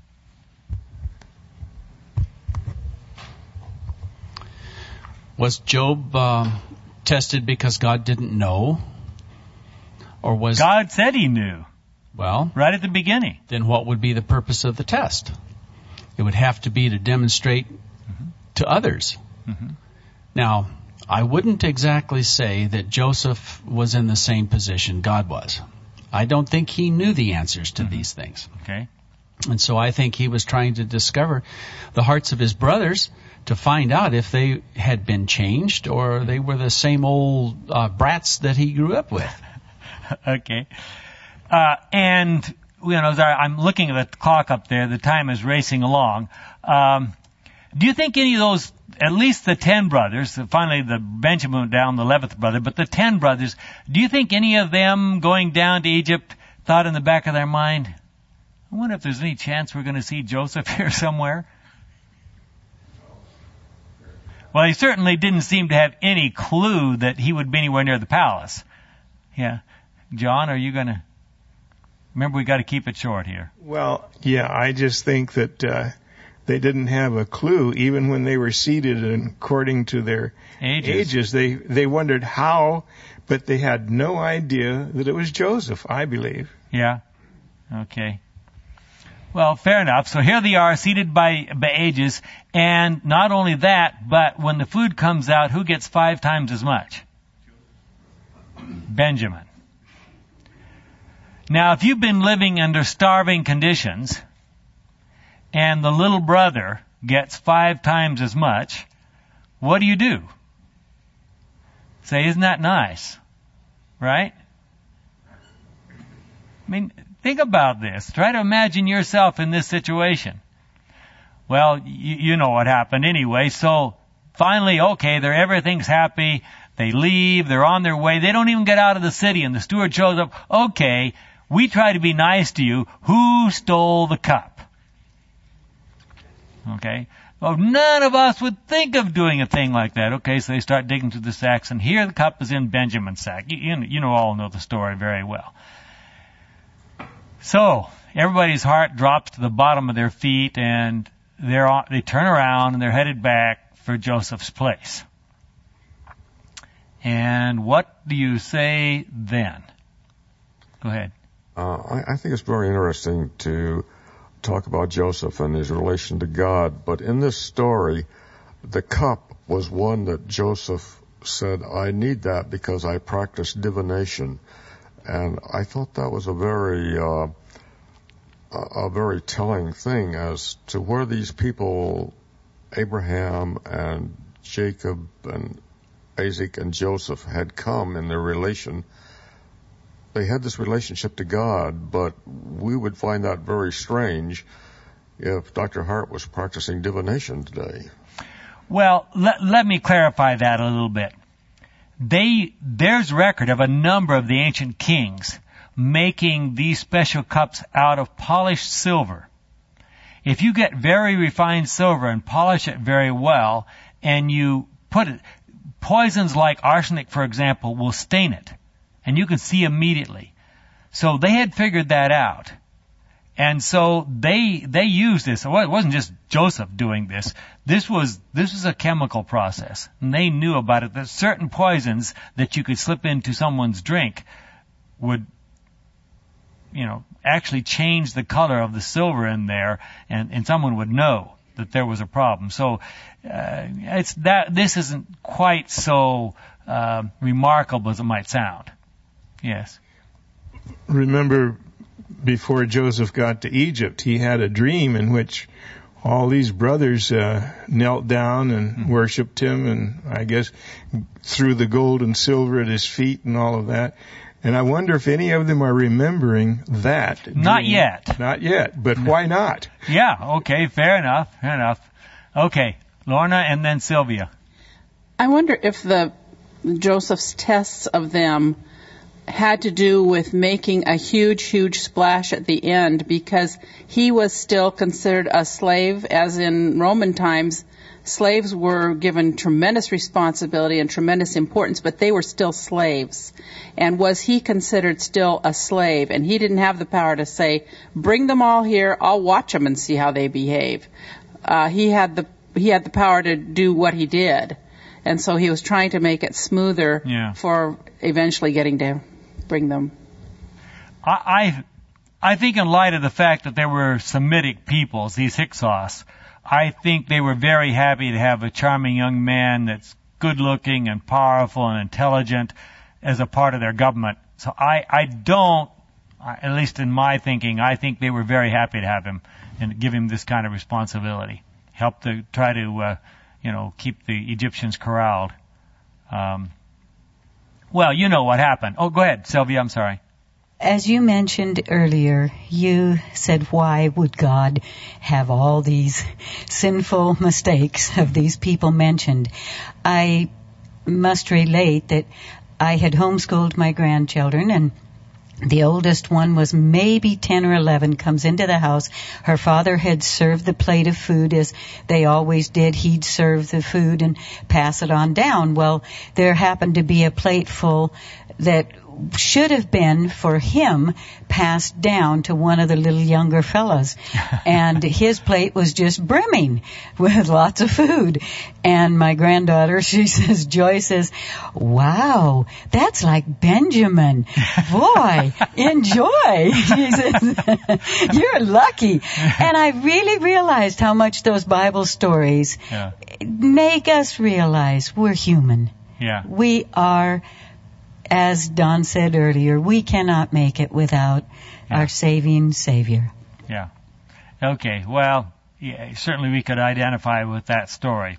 Was Job um, tested because God didn't know? Or was God said he knew. Well, right at the beginning. Then what would be the purpose of the test? It would have to be to demonstrate mm-hmm. to others. Mm-hmm. Now, I wouldn't exactly say that Joseph was in the same position God was. I don't think he knew the answers to mm-hmm. these things. Okay. And so I think he was trying to discover the hearts of his brothers to find out if they had been changed or they were the same old uh, brats that he grew up with. Okay. Uh, and, you know, as I, I'm looking at the clock up there, the time is racing along. Um, do you think any of those, at least the ten brothers, finally the Benjamin went down, the eleventh brother, but the ten brothers, do you think any of them going down to Egypt thought in the back of their mind, I wonder if there's any chance we're going to see Joseph here somewhere? Well, he certainly didn't seem to have any clue that he would be anywhere near the palace. Yeah. John, are you going to... Remember, we got to keep it short here. Well, yeah, I just think that uh, they didn't have a clue, even when they were seated and according to their ages. ages. They they wondered how, but they had no idea that it was Joseph, I believe. Yeah. Okay. Well, fair enough. So here they are, seated by, by ages, and not only that, but when the food comes out, who gets five times as much? Benjamin. Now, if you've been living under starving conditions, and the little brother gets five times as much, what do you do? Say, isn't that nice? Right? I mean, think about this. Try to imagine yourself in this situation. Well, you, you know what happened anyway. So finally, okay, they're, everything's happy. They leave. They're on their way. They don't even get out of the city. And the steward shows up. Okay, we try to be nice to you. Who stole the cup? Okay. Well, none of us would think of doing a thing like that. Okay, so they start digging through the sacks, and here the cup is in Benjamin's sack. You, you, you know, all know the story very well. So everybody's heart drops to the bottom of their feet, and they're on, they turn around and they're headed back for Joseph's place. And what do you say then? Go ahead. Uh, I, I think it's very interesting to talk about Joseph and his relation to God, but in this story, the cup was one that Joseph said, I need that because I practice divination. And I thought that was a very, uh, a very telling thing as to where these people, Abraham and Jacob and Isaac and Joseph, had come in their relation. They had this relationship to God, but we would find that very strange if Doctor Hart was practicing divination today. Well, let, let me clarify that a little bit. They, there's record of a number of the ancient kings making these special cups out of polished silver. If you get very refined silver and polish it very well, and you put it, poisons like arsenic, for example, will stain it. And you can see immediately. So they had figured that out. And so they, they used this. It wasn't just Joseph doing this. This was, this was a chemical process. And they knew about it, that certain poisons that you could slip into someone's drink would, you know, actually change the color of the silver in there, and, and someone would know that there was a problem. So, uh, it's that, this isn't quite so, uh, remarkable as it might sound. Yes. Remember, before Joseph got to Egypt, he had a dream in which all these brothers uh, knelt down and mm-hmm. worshipped him, and I guess threw the gold and silver at his feet and all of that. And I wonder if any of them are remembering that dream. Not yet. Not yet, but why not? Yeah, okay, fair enough, fair enough. Okay, Lorna and then Sylvia. I wonder if the Joseph's tests of them had to do with making a huge, huge splash at the end, because he was still considered a slave, as in Roman times. Slaves were given tremendous responsibility and tremendous importance, but they were still slaves. And was he considered still a slave? And he didn't have the power to say, bring them all here, I'll watch them and see how they behave. Uh, he had the, he had the power to do what he did. And so he was trying to make it smoother yeah. for eventually getting to bring them. I, I, I think in light of the fact that they were Semitic peoples, these Hyksos, I think they were very happy to have a charming young man that's good looking and powerful and intelligent as a part of their government. So I, I don't, at least in my thinking, I think they were very happy to have him and give him this kind of responsibility. Help to try to, uh, you know, keep the Egyptians corralled. Um, Well, you know what happened. Oh, go ahead, Sylvia, I'm sorry. As you mentioned earlier, you said, why would God have all these sinful mistakes of these people mentioned? I must relate that I had homeschooled my grandchildren, and the oldest one was maybe ten or eleven, comes into the house. Her father had served the plate of food as they always did. He'd serve the food and pass it on down. Well, there happened to be a plate full that should have been for him passed down to one of the little younger fellas. And his plate was just brimming with lots of food. And my granddaughter, she says, Joy says, wow, that's like Benjamin. Boy, enjoy. She says, you're lucky. And I really realized how much those Bible stories Yeah. make us realize we're human. Yeah. We are, as Don said earlier, we cannot make it without Yeah. our saving Savior. Yeah. Okay. Well, yeah, certainly we could identify with that story.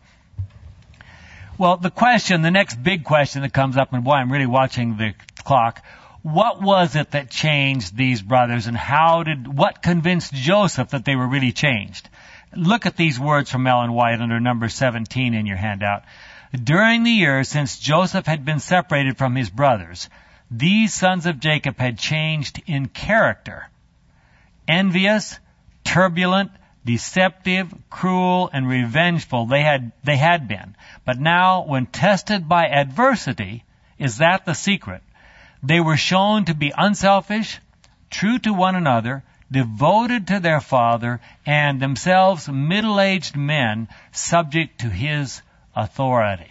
Well, the question, the next big question that comes up, and boy, I'm really watching the clock. What was it that changed these brothers, and how did, what convinced Joseph that they were really changed? Look at these words from Ellen White under number seventeen in your handout. During the years since Joseph had been separated from his brothers, these sons of Jacob had changed in character. Envious, turbulent, deceptive, cruel, and revengeful they had, they had been. But now, when tested by adversity, is that the secret? They were shown to be unselfish, true to one another, devoted to their father, and themselves middle-aged men subject to his authority.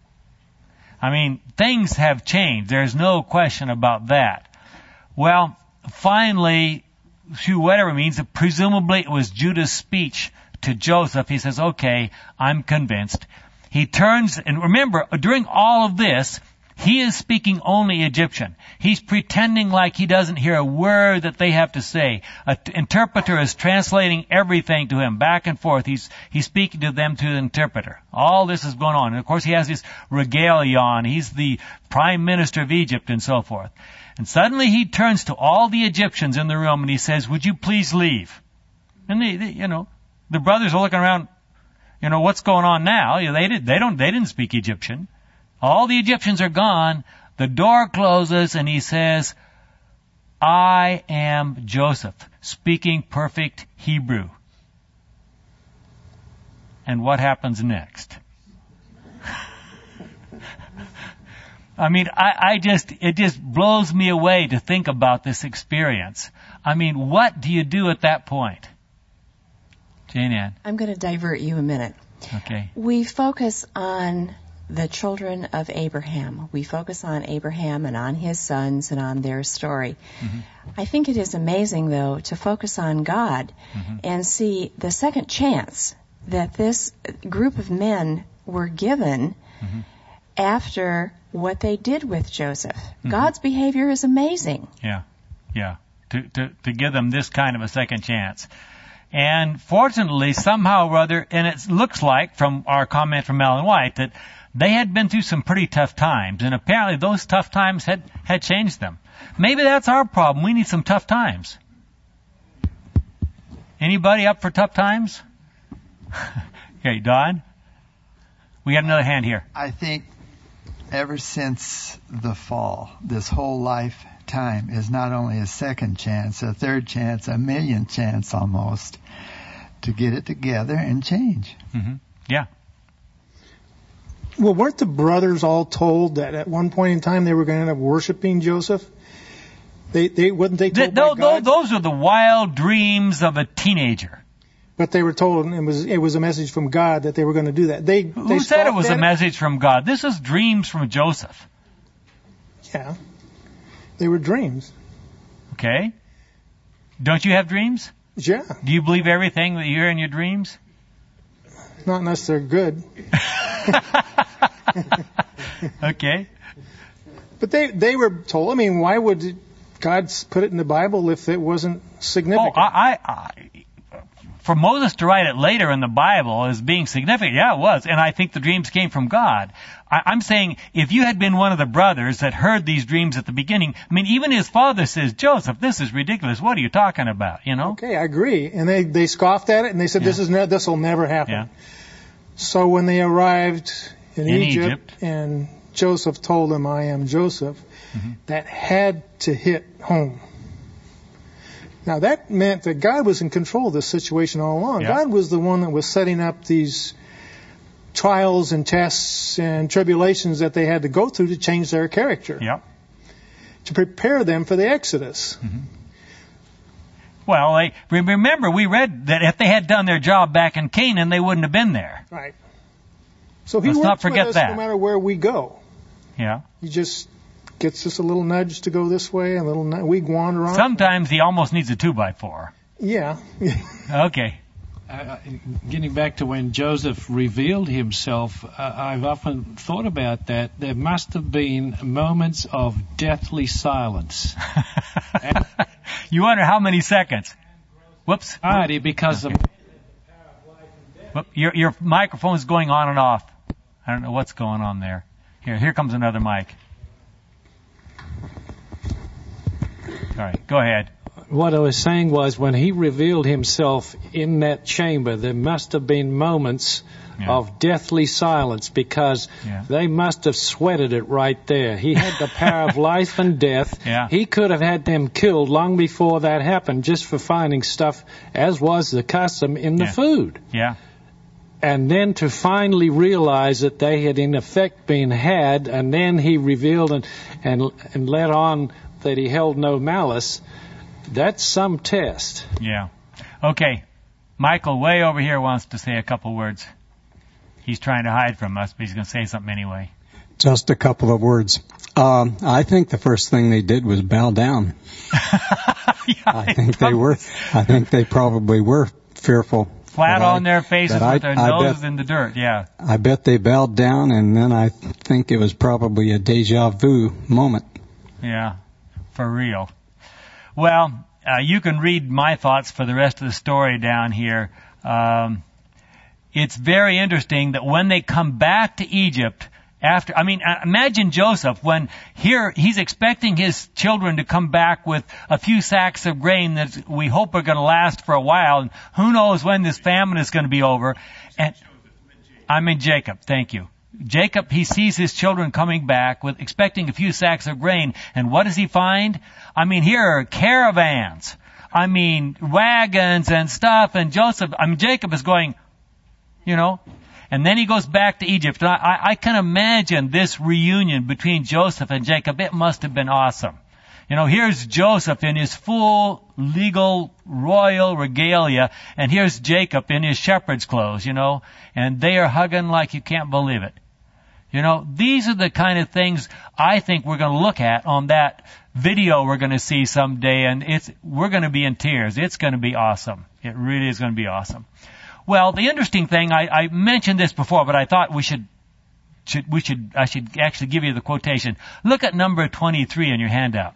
I mean, things have changed. There's no question about that. Well, finally, through whatever means, presumably it was Judah's speech to Joseph. He says, okay, I'm convinced. He turns, and remember, during all of this, he is speaking only Egyptian. He's pretending like he doesn't hear a word that they have to say. An interpreter is translating everything to him, back and forth. He's he's speaking to them through the interpreter. All this is going on. And of course, he has this regalia on. He's the prime minister of Egypt and so forth. And suddenly he turns to all the Egyptians in the room and he says, would you please leave? And they, they you know, the brothers are looking around, you know, what's going on now? You know, they did, they don't, they didn't speak Egyptian. All the Egyptians are gone. The door closes and he says, I am Joseph, speaking perfect Hebrew. And what happens next? I mean, I, I just, it just blows me away to think about this experience. I mean, what do you do at that point? Jane Ann. I'm going to divert you a minute. Okay. We focus on the children of Abraham. We focus on Abraham and on his sons and on their story. Mm-hmm. I think it is amazing, though, to focus on God mm-hmm. and see the second chance that this group of men were given mm-hmm. after what they did with Joseph. Mm-hmm. God's behavior is amazing. Yeah, yeah. To, to, to give them this kind of a second chance. And fortunately, somehow or other, and it looks like from our comment from Ellen White that they had been through some pretty tough times, and apparently those tough times had, had changed them. Maybe that's our problem. We need some tough times. Anybody up for tough times? Okay, Don? We got another hand here. I think ever since the fall, this whole lifetime is not only a second chance, a third chance, a million chance almost, to get it together and change. Mm-hmm. Yeah. Well, weren't the brothers all told that at one point in time they were going to end up worshiping Joseph? They, they wasn't they told the, no, by God? Those are the wild dreams of a teenager. But they were told, and it was it was a message from God that they were going to do that. They Who they said it was a it? message from God? This is dreams from Joseph. Yeah, they were dreams. Okay. Don't you have dreams? Yeah. Do you believe everything that you hear in your dreams? Not unless they're good. Okay. But they they were told. I mean, why would God put it in the Bible if it wasn't significant? Oh, I, I, I, for Moses to write it later in the Bible as being significant, yeah, it was. And I think the dreams came from God. I, I'm saying if you had been one of the brothers that heard these dreams at the beginning, I mean, even his father says, Joseph, this is ridiculous. What are you talking about? You know? Okay, I agree. And they, they scoffed at it and they said, Yeah. this is ne- this will never happen. Yeah. So when they arrived in, In Egypt, Egypt. and Joseph told them, I am Joseph, mm-hmm. that had to hit home. Now that meant that God was in control of this situation all along. Yeah. God was the one that was setting up these trials and tests and tribulations that they had to go through to change their character. Yep. to prepare them for the Exodus. Mm-hmm. Well, they, remember, we read that if they had done their job back in Canaan, they wouldn't have been there. Right. So he Let's works not forget with us that. no matter where we go. Yeah. He just gets us a little nudge to go this way, and a little nudge. We wander on. Sometimes he almost needs a two by four. Yeah. Okay. Uh, getting back to when Joseph revealed himself, uh, I've often thought about that. There must have been moments of deathly silence. You wonder how many seconds. Whoops. Because okay. of your your microphone's going on and off. I don't know what's going on there. Here, here comes another mic. All right, go ahead. What I was saying was, when he revealed himself in that chamber, there must have been moments yeah. of deathly silence, because yeah. they must have sweated it right there. He had the power of life and death. Yeah. He could have had them killed long before that happened, just for finding stuff, as was the custom, in the yeah. food. Yeah. And then to finally realize that they had in effect been had, and then he revealed and and, and let on that he held no malice. That's some test. Yeah. Okay. Michael, way over here, wants to say a couple words. He's trying to hide from us, but he's going to say something anyway. Just a couple of words. Um, I think the first thing they did was bow down. yeah, I think they were. I think they probably were fearful. Flat on I, their faces with I, their I noses bet, in the dirt. Yeah. I bet they bowed down, and then I think it was probably a deja vu moment. Yeah. For real. Well, uh, you can read my thoughts for the rest of the story down here. Um, it's very interesting that when they come back to Egypt, after, I mean, imagine Joseph when here he's expecting his children to come back with a few sacks of grain that we hope are going to last for a while, and who knows when this famine is going to be over. And I'm in Jacob. Thank you. Jacob, he sees his children coming back with expecting a few sacks of grain, and what does he find? I mean, here are caravans. I mean, wagons and stuff, and Joseph, I mean, Jacob is going, you know, and then he goes back to Egypt. And I, I can imagine this reunion between Joseph and Jacob. It must have been awesome. You know, here's Joseph in his full legal royal regalia, and here's Jacob in his shepherd's clothes, you know, and they are hugging like you can't believe it. You know, these are the kind of things I think we're going to look at on that video we're going to see someday, and it's we're going to be in tears. It's going to be awesome. It really is going to be awesome. Well, the interesting thing, I, I mentioned this before, but I thought we should, should we should I should actually give you the quotation. Look at number twenty-three in your handout.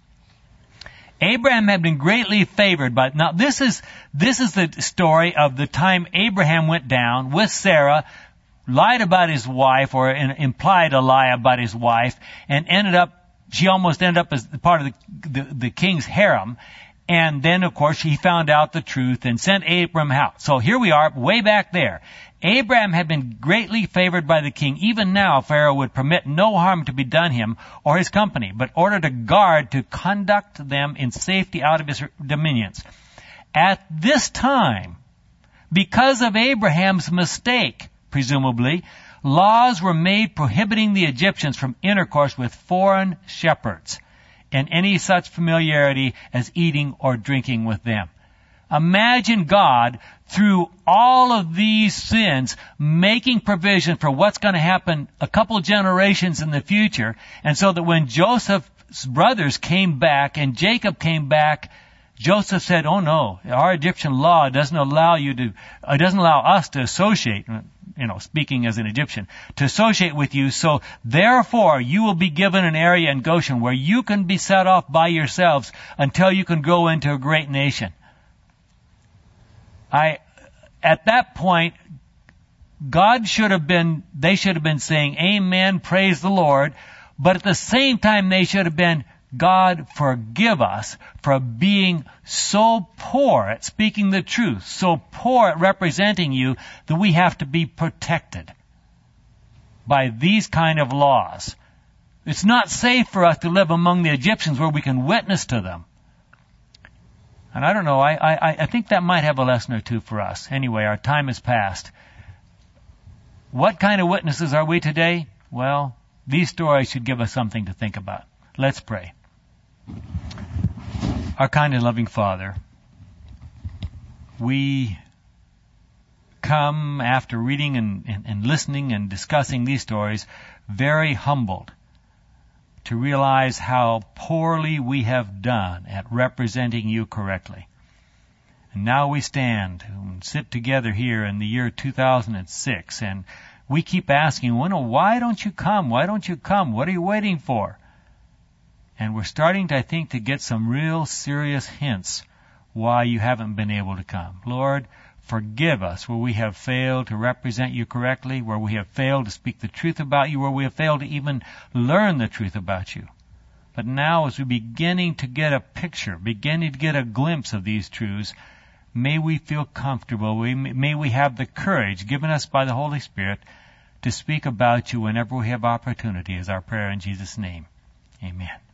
Abraham had been greatly favored by. Now this is this is the story of the time Abraham went down with Sarah, lied about his wife, or implied a lie about his wife, and ended up, she almost ended up as part of the, the, the king's harem. And then, of course, he found out the truth and sent Abraham out. So here we are, way back there. Abraham had been greatly favored by the king. Even now, Pharaoh would permit no harm to be done him or his company, but ordered a guard to conduct them in safety out of his dominions. At this time, because of Abraham's mistake, presumably, laws were made prohibiting the Egyptians from intercourse with foreign shepherds and any such familiarity as eating or drinking with them. Imagine God, through all of these sins, making provision for what's going to happen a couple generations in the future, and so that when Joseph's brothers came back and Jacob came back, Joseph said, oh no, our Egyptian law doesn't allow you to, it doesn't allow us to associate, you know, speaking as an Egyptian, to associate with you, so therefore you will be given an area in Goshen where you can be set off by yourselves until you can grow into a great nation. I, at that point, God should have been, they should have been saying, amen, praise the Lord, but at the same time they should have been, God, forgive us for being so poor at speaking the truth, so poor at representing you, that we have to be protected by these kind of laws. It's not safe for us to live among the Egyptians where we can witness to them. And I don't know, I, I, I think that might have a lesson or two for us. Anyway, our time has passed. What kind of witnesses are we today? Well, these stories should give us something to think about. Let's pray. Our kind and loving Father, we come after reading and, and, and listening and discussing these stories very humbled to realize how poorly we have done at representing you correctly. And now we stand and sit together here in the year two thousand six, and we keep asking, well, why don't you come? Why don't you come? What are you waiting for? And we're starting to, I think, to get some real serious hints why you haven't been able to come. Lord, forgive us where we have failed to represent you correctly, where we have failed to speak the truth about you, where we have failed to even learn the truth about you. But now, as we're beginning to get a picture, beginning to get a glimpse of these truths, may we feel comfortable, may we have the courage given us by the Holy Spirit to speak about you whenever we have opportunity, is our prayer in Jesus' name. Amen.